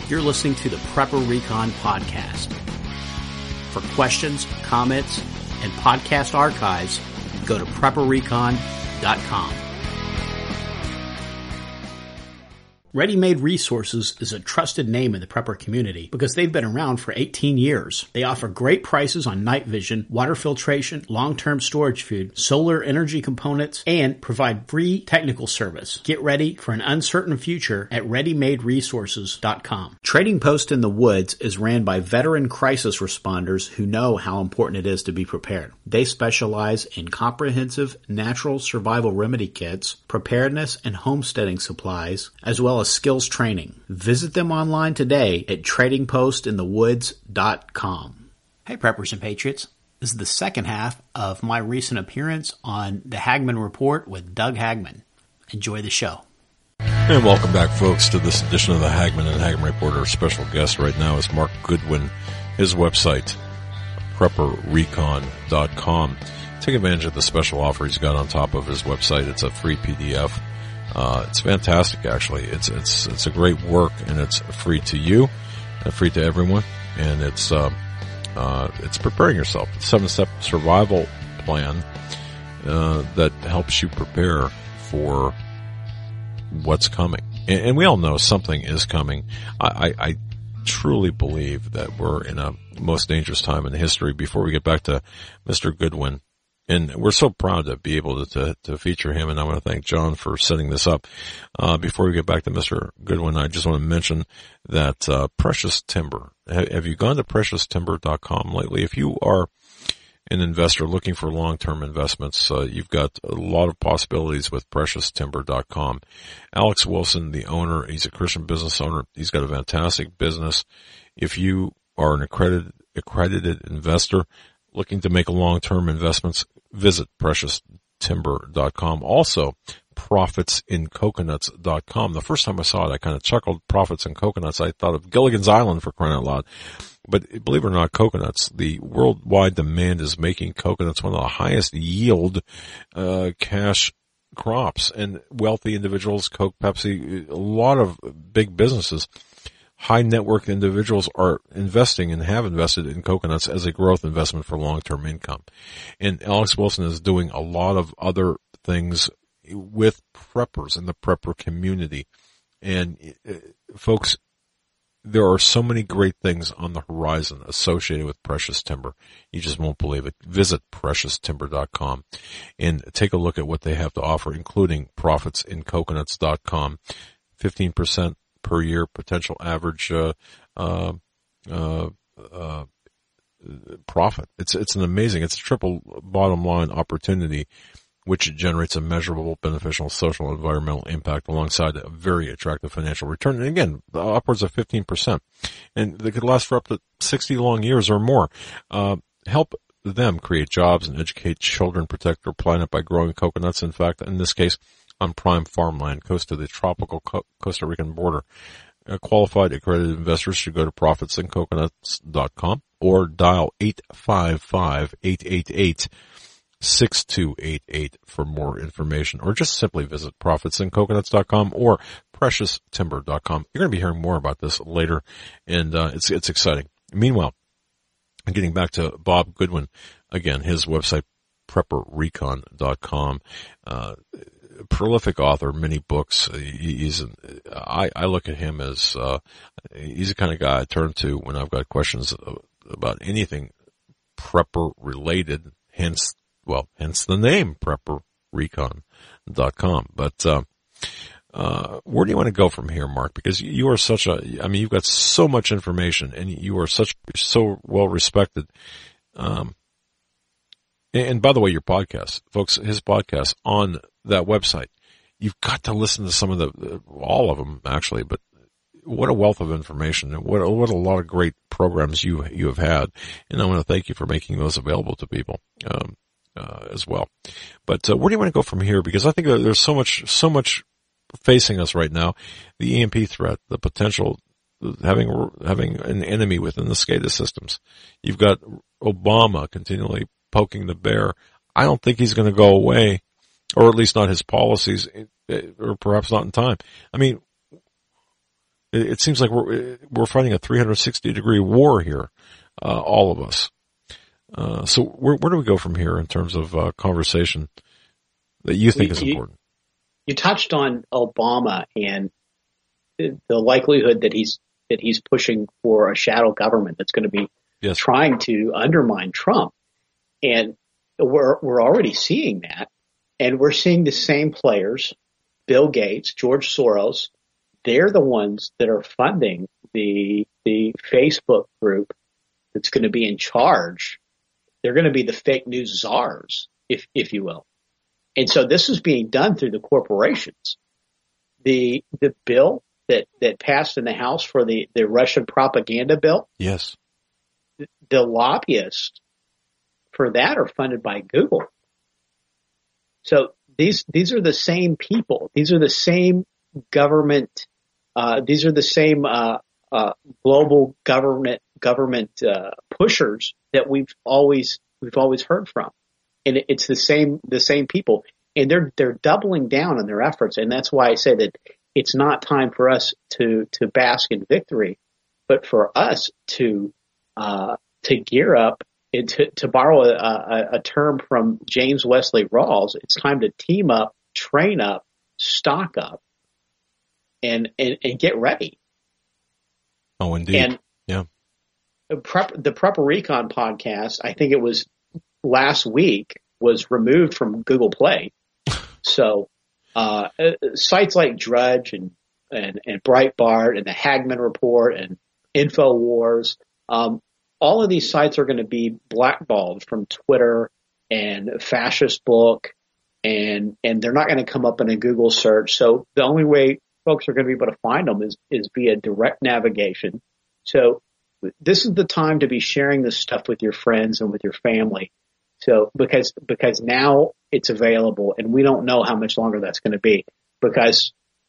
You're listening to the Prepper Recon podcast. For questions, comments, and podcast archives, go to prepperrecon.com. Ready Made Resources is a trusted name in the prepper community because they've been around for 18 years. They offer great prices on night vision, water filtration, long-term storage food, solar energy components, and provide free technical service. Get ready for an uncertain future at ReadyMadeResources.com. Trading Post in the Woods is ran by veteran crisis responders who know how important it is to be prepared. They specialize in comprehensive natural survival remedy kits, preparedness and homesteading supplies, as well as skills training. Visit them online today at tradingpostinthewoods.com. Hey Preppers and Patriots. This is the second half of my recent appearance on the Hagman Report with Doug Hagman. Enjoy the show. And welcome back, folks, to this edition of the Hagman and Hagman Report. Our special guest right now is Mark Goodwin. His website, prepperrecon.com. Take advantage of the special offer he's got on top of his website. It's a free PDF. It's fantastic, actually. It's a great work, and it's free to you, and free to everyone, and it's preparing yourself. It's a 7-step survival plan, that helps you prepare for what's coming. And we all know something is coming. I truly believe that we're in a most dangerous time in history. Before we get back to Mr. Goodwin, and we're so proud to be able to feature him, and I want to thank John for setting this up. Before we get back to Mr. Goodwin, I just want to mention that Precious Timber. Have you gone to PreciousTimber.com lately? If you are an investor looking for long-term investments, you've got a lot of possibilities with PreciousTimber.com. Alex Wilson, the owner, he's a Christian business owner. He's got a fantastic business. If you are an accredited investor looking to make long-term investments, visit PreciousTimber.com. Also, ProfitsInCoconuts.com. The first time I saw it, I kind of chuckled. Profits in Coconuts. I thought of Gilligan's Island, for crying out loud. But believe it or not, coconuts, the worldwide demand is making coconuts one of the highest yield cash crops. And wealthy individuals, Coke, Pepsi, a lot of big businesses, high net worth individuals are investing and have invested in coconuts as a growth investment for long-term income. And Alex Wilson is doing a lot of other things with preppers in the prepper community. And folks, there are so many great things on the horizon associated with Precious Timber. You just won't believe it. Visit PreciousTimber.com and take a look at what they have to offer, including ProfitsInCoconuts.com. 15% per year potential average profit. It's an amazing, it's a triple bottom line opportunity, which generates a measurable, beneficial social and environmental impact alongside a very attractive financial return. And again, upwards of 15%. And they could last for up to 60 long years or more. Help them create jobs and educate children, protect their planet by growing coconuts. In fact, in this case, on prime farmland close to the tropical Costa Rican border. Qualified accredited investors should go to ProfitsInCoconuts.com or dial 855-888-6288 for more information, or just simply visit ProfitsInCoconuts.com or PreciousTimber.com. You're going to be hearing more about this later, and it's exciting. Meanwhile, getting back to Bob Goodwin, again, his website, PrepperRecon.com. Prolific author, many books. I look at him as, he's the kind of guy I turn to when I've got questions about anything prepper related, hence the name, PrepperRecon.com. But, where do you want to go from here, Mark? Because you are you've got so much information and you are so well respected. And by the way, your podcast, folks, his podcast on that website, you've got to listen to some of all of them actually, but what a wealth of information and what a lot of great programs you have had. And I want to thank you for making those available to people, as well. But, where do you want to go from here? Because I think that there's so much facing us right now. The EMP threat, the potential, having an enemy within the SCADA systems. You've got Obama continually poking the bear. I don't think he's going to go away, or at least not his policies, or perhaps not in time. I mean, It seems like we're fighting a 360-degree war here, all of us. So where do we go from here in terms of conversation that you think is important? You touched on Obama and the likelihood that he's pushing for a shadow government that's going to be trying to undermine Trump, and we're already seeing that, and we're seeing the same players, Bill Gates, George Soros. They're the ones that are funding the Facebook group that's going to be in charge. They're going to be the fake news czars, if you will. And so this is being done through the corporations. The bill that passed in the House for the Russian propaganda bill. Yes. The lobbyists for that are funded by Google. So these are the same people. These are the same government. These are the same global government pushers that we've always heard from, and it's the same people, and they're doubling down on their efforts, and that's why I say that it's not time for us to bask in victory, but for us to gear up and to borrow a term from James Wesley Rawls. It's time to team up, train up, stock up, and get ready. Oh, indeed. And yeah. The Prepper Recon podcast, I think it was last week, was removed from Google Play. So sites like Drudge and Breitbart and the Hagman Report and InfoWars, all of these sites are going to be blackballed from Twitter and Fascist Book, and they're not going to come up in a Google search. So the only way folks are going to be able to find them is via direct navigation. So this is the time to be sharing this stuff with your friends and with your family. So because now it's available, and we don't know how much longer that's going to be, because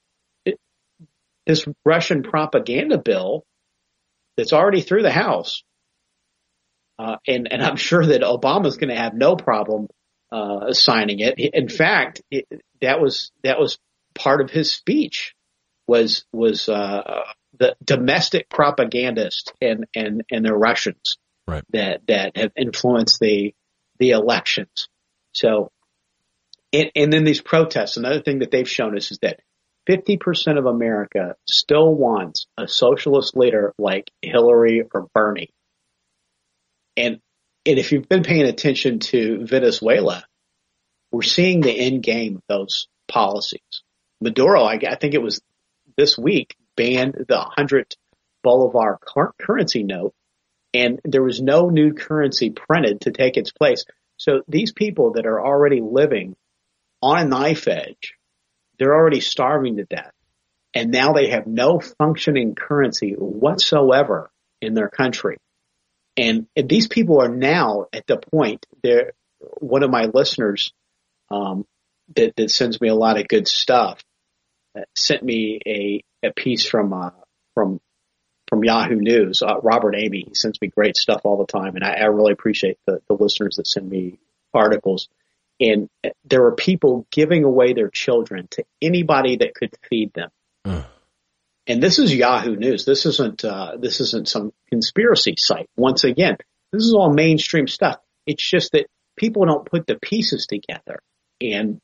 this Russian propaganda bill that's already through the House, and I'm sure that Obama's going to have no problem signing it. In fact, that was part of his speech was the domestic propagandists and the Russians, right, that have influenced the elections. So, and then these protests, another thing that they've shown us is that 50% of America still wants a socialist leader like Hillary or Bernie. And if you've been paying attention to Venezuela, we're seeing the end game of those policies. Maduro, I think it was this week, banned the 100 Bolivar currency note, and there was no new currency printed to take its place. So these people that are already living on a knife edge, they're already starving to death, and now they have no functioning currency whatsoever in their country. And these people are now at the point. One of my listeners that sends me a lot of good stuff sent me a piece from Yahoo News. Robert Amy, he sends me great stuff all the time, and I really appreciate the listeners that send me articles. And there are people giving away their children to anybody that could feed them. And this is Yahoo News. This isn't some conspiracy site. Once again, this is all mainstream stuff. It's just that people don't put the pieces together, and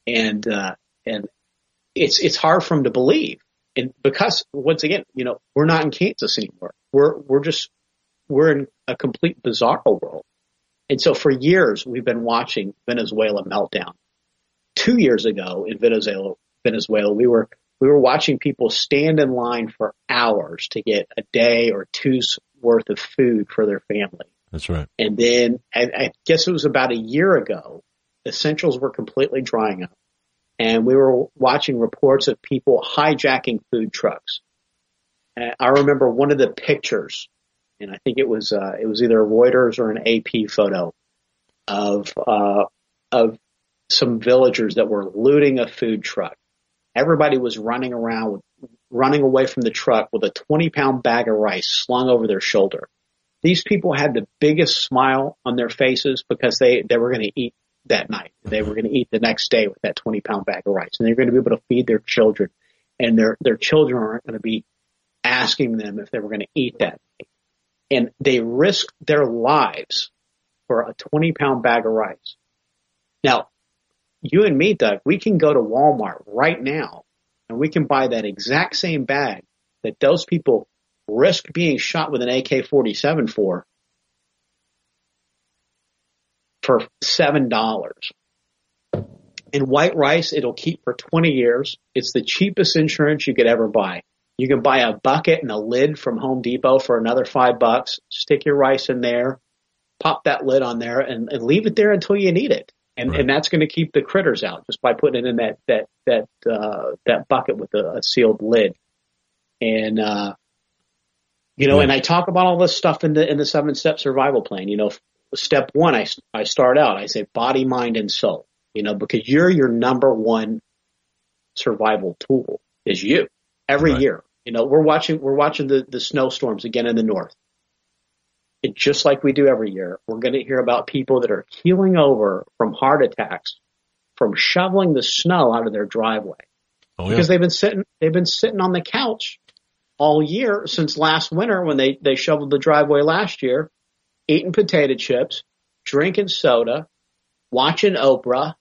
it's hard for them to believe. And because once again, we're not in Kansas anymore. We're in a complete bizarre world. And so for years we've been watching Venezuela meltdown. 2 years ago in Venezuela, we were watching people stand in line for hours to get a day or two's worth of food for their family. That's right. And then I guess it was about a year ago, essentials were completely drying up. And we were watching reports of people hijacking food trucks. And I remember one of the pictures, and I think it was either Reuters or an AP photo of some villagers that were looting a food truck. Everybody was running away from the truck with a 20-pound bag of rice slung over their shoulder. These people had the biggest smile on their faces because they were going to eat that night. They were going to eat the next day with that 20-pound bag of rice, and they're going to be able to feed their children, and their children aren't going to be asking them if they were going to eat that. And they risked their lives for a 20-pound bag of rice. Now, you and me, Doug, we can go to Walmart right now and we can buy that exact same bag that those people risked being shot with an AK-47 for $7. And white rice, it'll keep for 20 years. It's the cheapest insurance you could ever buy. You can buy a bucket and a lid from Home Depot for another $5. Stick your rice in there, pop that lid on there, and leave it there until you need it. And that's going to keep the critters out just by putting it in that bucket with a sealed lid. And and I talk about all this stuff in the 7-step survival plan. Step 1, I start out, I say body, mind, and soul. Because you're your number one survival tool is you. Every year, we're watching the snowstorms again in the north. And just like we do every year, we're going to hear about people that are keeling over from heart attacks from shoveling the snow out of their driveway. Oh, yeah. Because they've been sitting on the couch all year since last winter when they shoveled the driveway last year, eating potato chips, drinking soda, watching Oprah,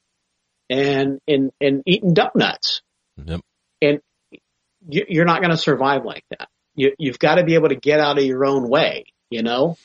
and eating donuts. Yep. And you're not going to survive like that. You've got to be able to get out of your own way, I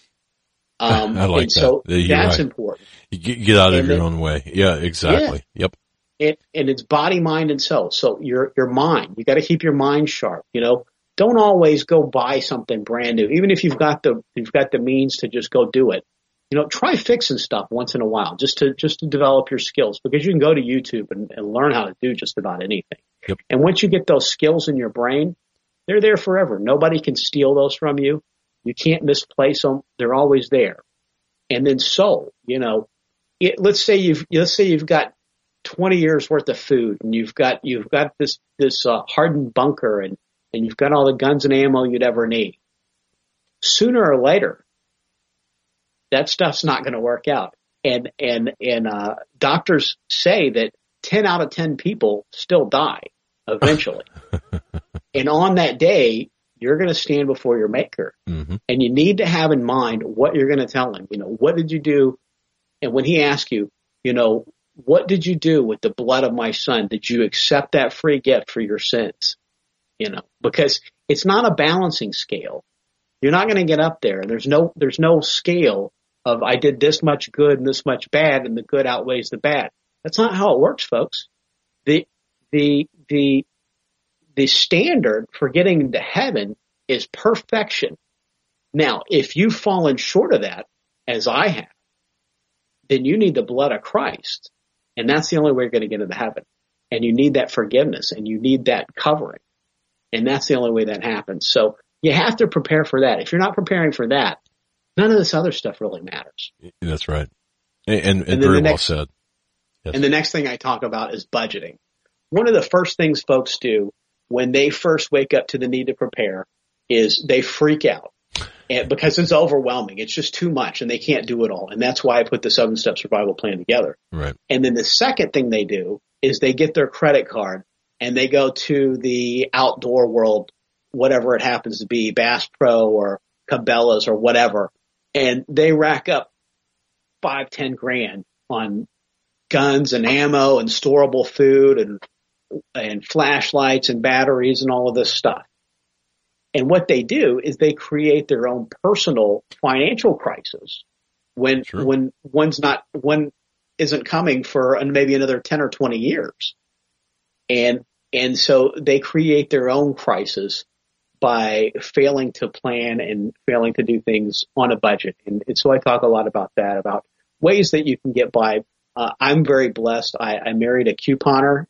like that. So that's important. You get out of your own way. Yeah, exactly. Yeah. Yep. And it's body, mind, and soul. So your mind, you got to keep your mind sharp. Don't always go buy something brand new, even if you've got the means to just go do it. Try fixing stuff once in a while just to develop your skills, because you can go to YouTube and learn how to do just about anything. Yep. And once you get those skills in your brain, they're there forever. Nobody can steal those from you. You can't misplace them. They're always there. And then soul, let's say you've got 20 years worth of food, and you've got this hardened bunker, and you've got all the guns and ammo you'd ever need. Sooner or later, that stuff's not going to work out. And doctors say that 10 out of 10 people still die eventually. And on that day, you're going to stand before your maker. Mm-hmm. And you need to have in mind what you're going to tell him. What did you do? And when he asks you, what did you do with the blood of my son? Did you accept that free gift for your sins? Because it's not a balancing scale. You're not going to get up there. There's no scale of I did this much good and this much bad, and the good outweighs the bad. That's not how it works, folks. The standard for getting into heaven is perfection. Now, if you've fallen short of that, as I have, then you need the blood of Christ. And that's the only way you're going to get into heaven. And you need that forgiveness, and you need that covering. And that's the only way that happens. So you have to prepare for that. If you're not preparing for that, none of this other stuff really matters. That's right. And very well said. Yes. And the next thing I talk about is budgeting. One of the first things folks do when they first wake up to the need to prepare is they freak out, and because it's overwhelming. It's just too much, and they can't do it all. And that's why I put the 7-step survival plan together. Right. And then the second thing they do is they get their credit card and they go to the outdoor world, whatever it happens to be, Bass Pro or Cabela's or whatever, and they rack up $5-10 grand on guns and ammo and storable food and flashlights and batteries and all of this stuff. And what they do is they create their own personal financial crisis when one isn't coming for maybe another 10 or 20 years. And so they create their own crisis by failing to plan and failing to do things on a budget. And so I talk a lot about that, about ways that you can get by. I'm very blessed. I married a couponer,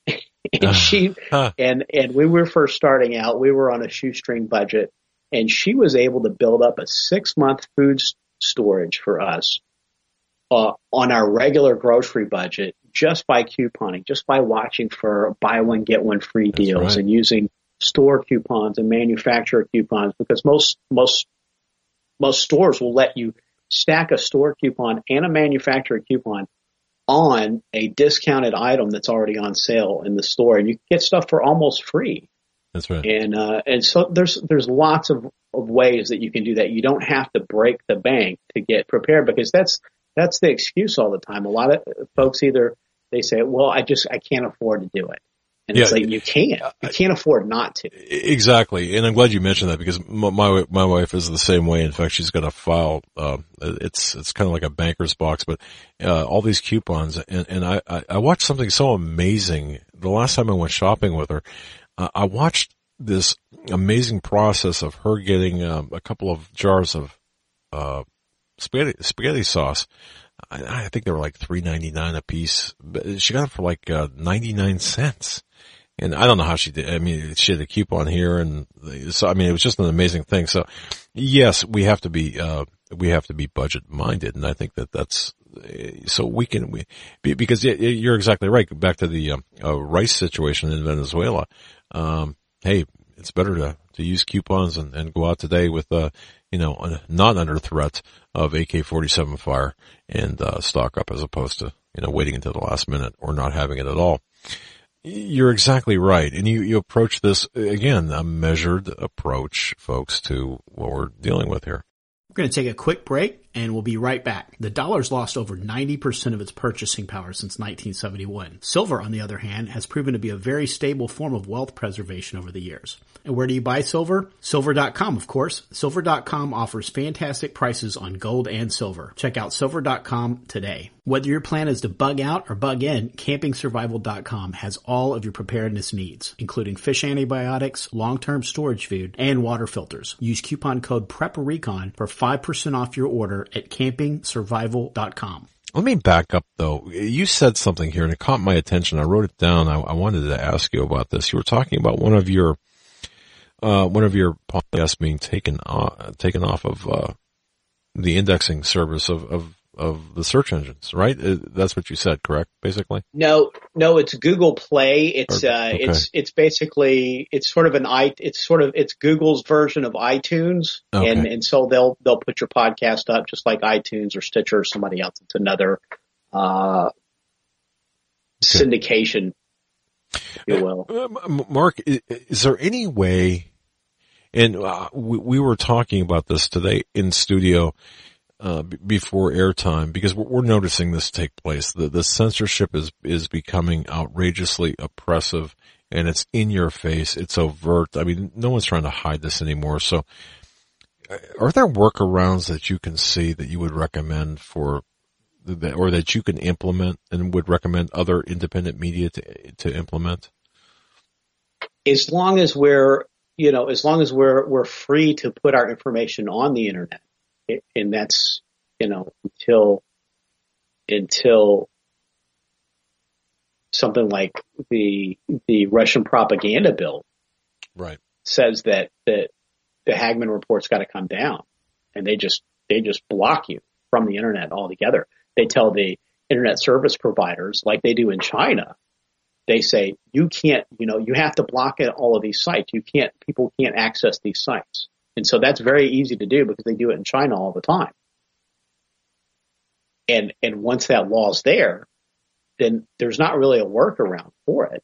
and and when we were first starting out, we were on a shoestring budget, and she was able to build up a 6-month food storage for us on our regular grocery budget just by couponing, just by watching for buy one get one free deals, and using store coupons and manufacturer coupons, because most stores will let you stack a store coupon and a manufacturer coupon on a discounted item that's already on sale in the store, and you get stuff for almost free. That's right. And so there's lots of ways that you can do that. You don't have to break the bank to get prepared, because that's the excuse all the time. A lot of folks either they say, well, I can't afford to do it. And it's like, you can't afford not to. Exactly. And I'm glad you mentioned that, because my wife is the same way. In fact, she's got a file, it's kind of like a banker's box, but, all these coupons. And I watched something so amazing. The last time I went shopping with her, I watched this amazing process of her getting, a couple of jars of, spaghetti sauce. I think they were like $3.99 a piece, but she got it for like 99 cents. And I don't know how she did. I mean, she had a coupon here, and so I mean, it was just an amazing thing. So, yes, we have to be budget minded, and I think that's so because you're exactly right. Go back to the rice situation in Venezuela. Hey, it's better to use coupons and go out today with not under threat of AK-47 fire and stock up, as opposed to waiting until the last minute or not having it at all. You're exactly right. And you approach this, again, a measured approach, folks, to what we're dealing with here. We're going to take a quick break, and we'll be right back. The dollar's lost over 90% of its purchasing power since 1971. Silver, on the other hand, has proven to be a very stable form of wealth preservation over the years. And where do you buy silver? Silver.com, of course. Silver.com offers fantastic prices on gold and silver. Check out Silver.com today. Whether your plan is to bug out or bug in, CampingSurvival.com has all of your preparedness needs, including fish antibiotics, long-term storage food, and water filters. Use coupon code PREPARECON for 5% off your order at CampingSurvival.com. Let me back up, though. You said something here, and it caught my attention. I wrote it down. I wanted to ask you about this. You were talking about one of your podcasts being taken off of the indexing service of the search engines, right? That's what you said, correct? Basically. No, it's Google Play. It's it's basically it's Google's version of iTunes, okay. and so they'll put your podcast up just like iTunes or Stitcher or somebody else. It's another syndication, if you will. Mark, is there any way? And we were talking about this today in studio before airtime, because we're noticing this take place. The censorship is becoming outrageously oppressive, and it's in your face. It's overt. I mean, no one's trying to hide this anymore. So, are there workarounds that you can see that you would recommend or that you can implement and would recommend other independent media to implement? As long as we're free to put our information on the internet, and that's, until something like the Russian propaganda bill, right, says that the Hagmann report's got to come down, and they just block you from the internet altogether. They tell the internet service providers, like they do in China, they say, you can't, you have to block all of these sites. People can't access these sites. And so that's very easy to do because they do it in China all the time. And once that law's there, then there's not really a workaround for it.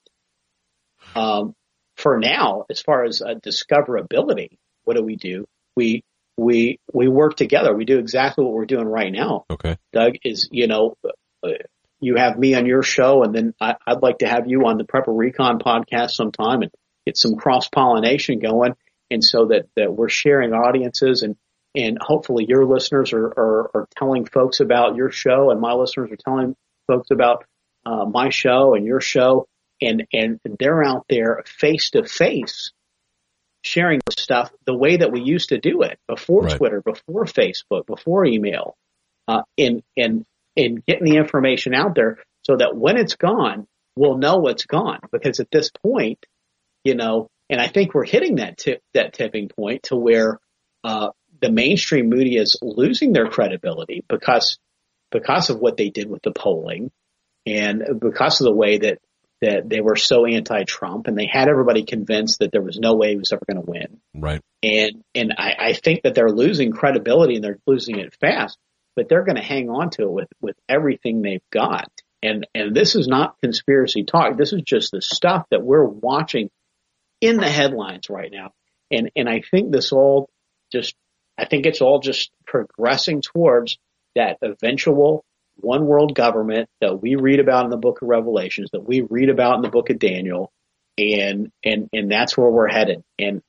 For now, as far as discoverability, what do? We work together. We do exactly what we're doing right now. Okay. Doug, is, you have me on your show, and then I'd like to have you on the Prepper Recon podcast sometime and get some cross-pollination going. And so that we're sharing audiences, and hopefully your listeners are telling folks about your show, and my listeners are telling folks about my show and your show, and they're out there face to face sharing stuff the way that we used to do it before, right. Twitter, before Facebook, before email, and getting the information out there so that when it's gone, we'll know it's gone. Because at this point, and I think we're hitting that tipping point to where the mainstream media is losing their credibility because of what they did with the polling, and because of the way that they were so anti-Trump, and they had everybody convinced that there was no way he was ever going to win. Right. And I think that they're losing credibility, and they're losing it fast, but they're going to hang on to it with everything they've got. And this is not conspiracy talk. This is just the stuff that we're watching in the headlines right now. And I think it's all just progressing towards that eventual one world government that we read about in the book of Revelations, that we read about in the book of Daniel. And that's where we're headed. And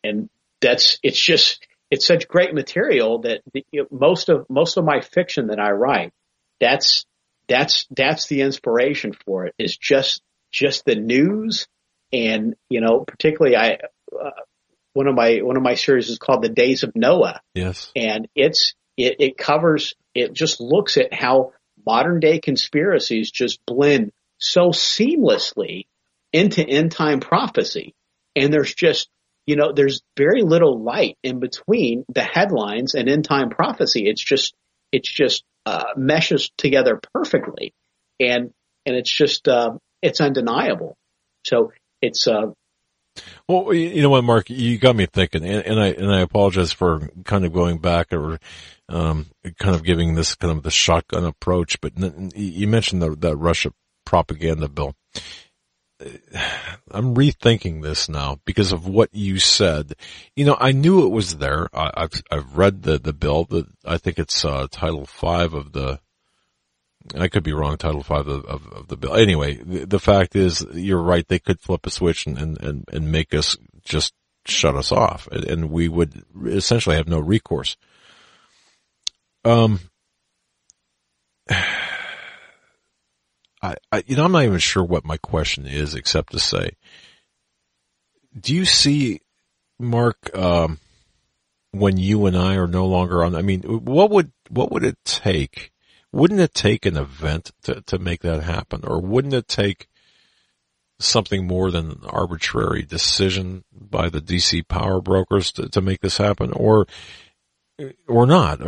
it's such great material that most of my fiction that I write, that's the inspiration for it, is just the news. And, particularly one of my series is called The Days of Noah. Yes. And it just looks at how modern day conspiracies just blend so seamlessly into end time prophecy. And there's just, there's very little light in between the headlines and end time prophecy. It's just meshes together perfectly. And it's just, it's undeniable. So it's, well, you know what, Mark, you got me thinking, and I apologize for kind of going back or, kind of giving this kind of the shotgun approach, but you mentioned that Russia propaganda bill. I'm rethinking this now because of what you said. I knew it was there. I've read the bill. I think it's Title 5 of the. I could be wrong. Title 5 of the bill. Anyway, the fact is, you're right. They could flip a switch and make us just shut us off, and we would essentially have no recourse. I'm not even sure what my question is, except to say, do you see, Mark, when you and I are no longer on, what would it take? Wouldn't it take an event to make that happen? Or wouldn't it take something more than an arbitrary decision by the DC power brokers to make this happen? Or not?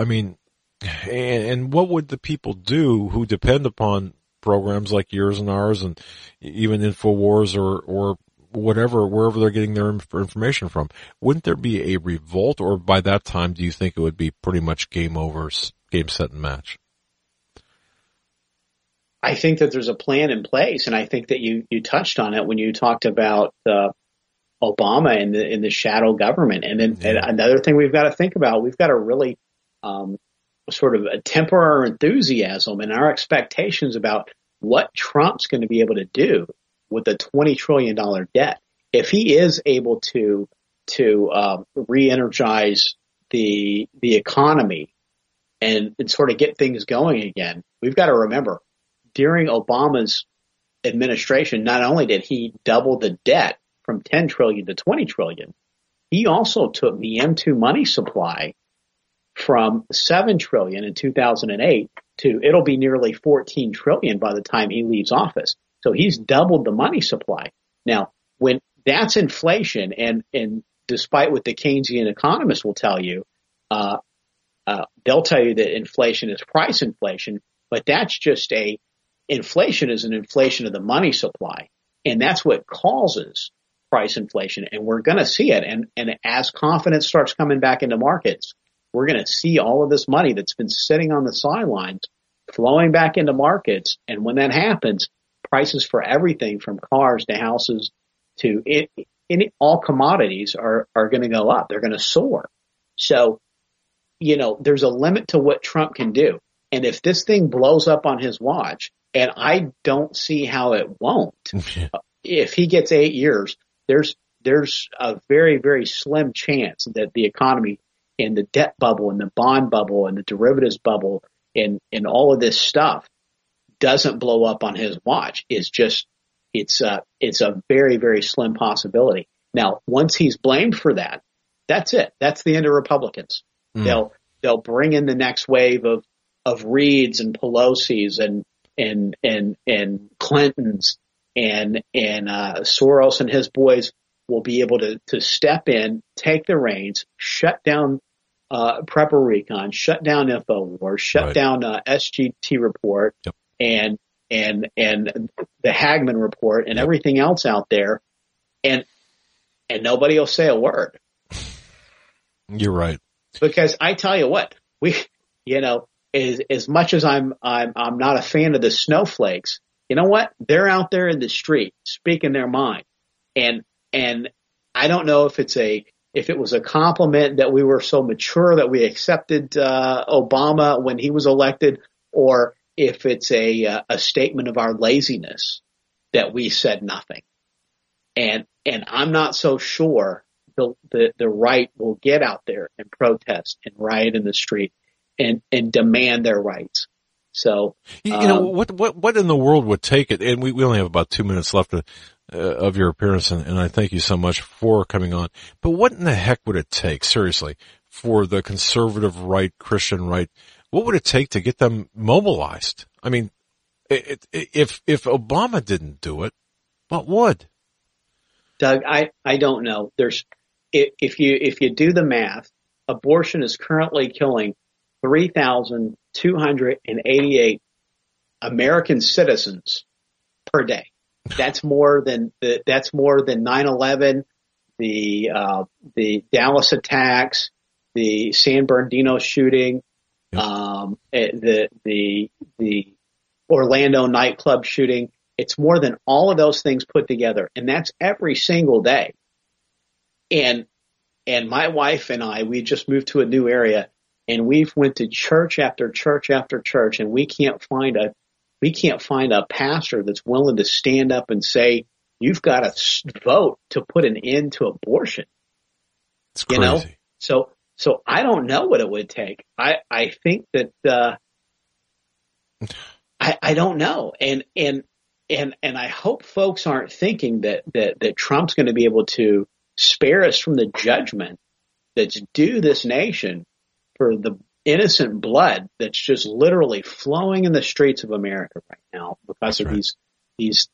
And what would the people do who depend upon programs like yours and ours, and even InfoWars or whatever, wherever they're getting their information from? Wouldn't there be a revolt, or by that time, do you think it would be pretty much game over, game, set, and match? I think that there's a plan in place, and I think that you touched on it when you talked about Obama and the shadow government. And then another thing we've got to think about, we've got to really sort of temper our enthusiasm and our expectations about what Trump's going to be able to do with a $20 trillion debt. If he is able to re-energize the economy and sort of get things going again, we've got to remember, during Obama's administration, not only did he double the debt from 10 trillion to 20 trillion, he also took the M2 money supply from 7 trillion in 2008 to it'll be nearly 14 trillion by the time he leaves office. So he's doubled the money supply. Now, when that's inflation, and despite what the Keynesian economists will tell you, they'll tell you that inflation is price inflation, but that's just inflation is an inflation of the money supply. And that's what causes price inflation. And we're going to see it. And as confidence starts coming back into markets, we're going to see all of this money that's been sitting on the sidelines flowing back into markets. And when that happens, prices for everything from cars to houses to all commodities are going to go up. They're going to soar. So, there's a limit to what Trump can do. And if this thing blows up on his watch, and I don't see how it won't, if he gets 8 years, there's a very, very slim chance that the economy and the debt bubble and the bond bubble and the derivatives bubble and all of this stuff doesn't blow up on his watch. It's a very, very slim possibility. Now, once he's blamed for that, that's it. That's the end of Republicans. They'll bring in the next wave of Reids and Pelosi's and Clintons and Soros and his boys will be able to step in, take the reins, shut down Prepper Recon, shut down InfoWars, shut down SGT Report, and the Hagman Report and everything else out there, and nobody will say a word. You're right. Because I tell you what, as much as I'm not a fan of the snowflakes, you know what? They're out there in the street speaking their mind. And I don't know if it was a compliment that we were so mature that we accepted Obama when he was elected, or if it's a statement of our laziness that we said nothing. And I'm not so sure the right will get out there and protest and riot in the street and demand their rights. So, what in the world would take it? And we only have about 2 minutes left of your appearance, and I thank you so much for coming on. But what in the heck would it take, seriously, for the conservative right, Christian right? What would it take to get them mobilized? I mean, if Obama didn't do it, what would? Doug, I don't know. If you do the math, abortion is currently killing 3,288 American citizens per day. That's more than 9/11, the Dallas attacks, the San Bernardino shooting, the Orlando nightclub shooting. It's more than all of those things put together, and that's every single day. And my wife and I, we just moved to a new area, and we've went to church after church after church, and we can't find a pastor that's willing to stand up and say, you've got to vote to put an end to abortion. It's crazy. So I don't know what it would take. I think that, I don't know. And I hope folks aren't thinking that Trump's going to be able to spare us from the judgment that's due this nation for the innocent blood that's just literally flowing in the streets of America right now because of these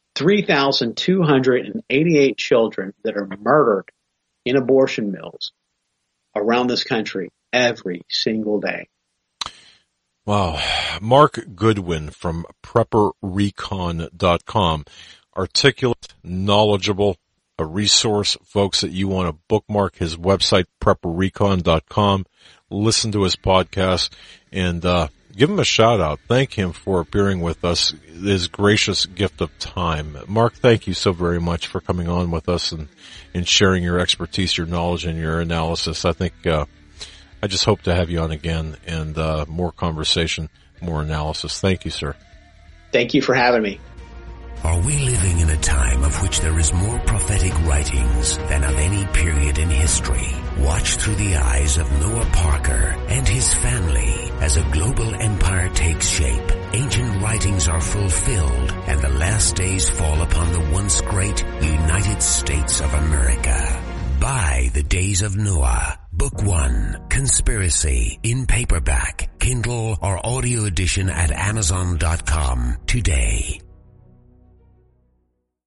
3,288 children that are murdered in abortion mills around this country every single day. Wow. Mark Goodwin from PrepperRecon.com. Articulate, knowledgeable, a resource, folks, that you want to bookmark his website, PrepperRecon.com. Listen to his podcast and give him a shout out. Thank him for appearing with us, his gracious gift of time. Mark, thank you so very much for coming on with us and sharing your expertise, your knowledge, and your analysis. I think I just hope to have you on again and more conversation, more analysis. Thank you, sir. Thank you for having me. Are we living in a time of which there is more prophetic writings than of any period in history? Watch through the eyes of Noah Parker and his family as a global empire takes shape. Ancient writings are fulfilled and the last days fall upon the once great United States of America. Buy The Days of Noah, Book 1, Conspiracy, in paperback, Kindle, or audio edition at Amazon.com today.